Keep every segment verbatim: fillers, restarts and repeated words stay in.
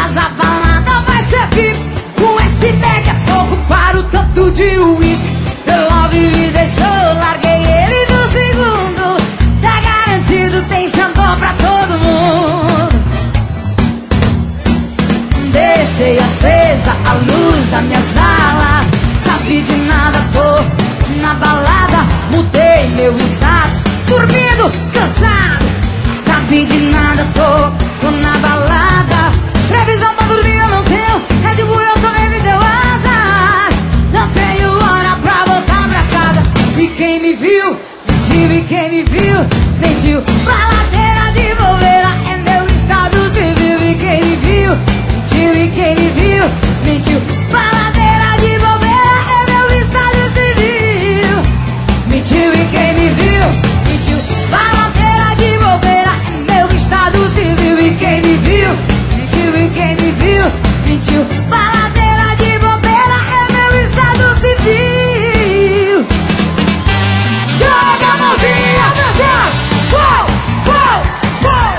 zonas a balada vai ser V I P. Com esse bag é pouco para o tanto de uísque. Eu vivi, deixou, larguei ele no segundo. Tá garantido, tem Xandão pra todo mundo. Deixei acesa a luz da minha sala. Sabe de nada, tô na balada. Mudei meu status, dormindo, cansado. Sabe de nada, tô, tô na balada. Previsão pra dormir eu não tenho. Red Bull eu também me deu azar. Não tenho hora pra voltar pra casa. E quem me viu, mentiu. E quem me viu, mentiu. Baladeira de bobeira é meu estado civil. E quem me viu, mentiu. E quem me viu, mentiu. Baladeira de bobeira é meu estado civil. Mentiu. E quem me viu, mentiu. Baladeira de bobeira é meu estado civil. E quem me viu, mentiu. E quem me viu, mentiu. Baladeira de bobeira é meu estado civil. Joga a mãozinha pra cima. Uou, uou, uou.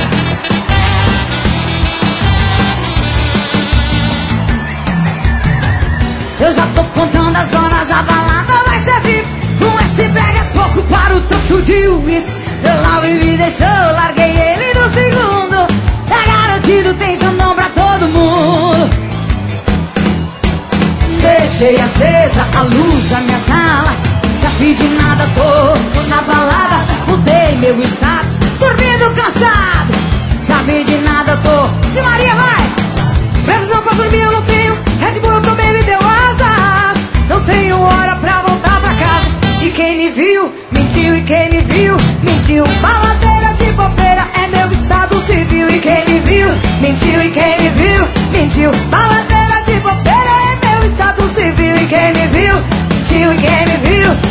Eu já tô contando as zonas, a balada vai ser V I P. Um S-Bag é pouco para o tanto de uísque. Eu lá me deixou, larguei ele no segundo. Tá garantido, tem Xandão pra todo mundo. Deixei acesa a luz da minha sala. Sabe de nada, tô, tô na balada. Mudei meu status, dormindo cansado. Sabe de nada, tô. Se Maria vai. Previsão pra dormir eu não tenho. Red Bull eu também me deu asas. Não tenho hora pra voltar pra casa. E quem me viu, mentiu. E quem me viu, mentiu. Baladeira de bobeira é meu estado civil. E quem me viu, mentiu. E quem me viu, mentiu. Baladeira de bobeira é meu estado civil. E quem me viu, mentiu. E quem me viu,